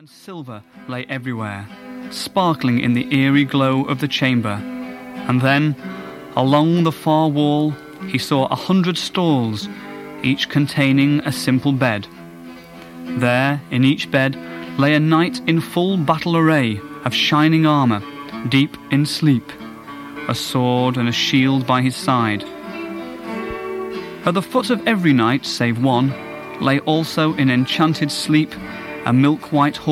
and silver lay everywhere, sparkling in the eerie glow of the chamber. And then, along the far wall, he saw 100 stalls, each containing a simple bed. There, in each bed, lay a knight in full battle array of shining armour, deep in sleep, a sword and a shield by his side. At the foot of every knight, save one, lay also in enchanted sleep a milk-white horse,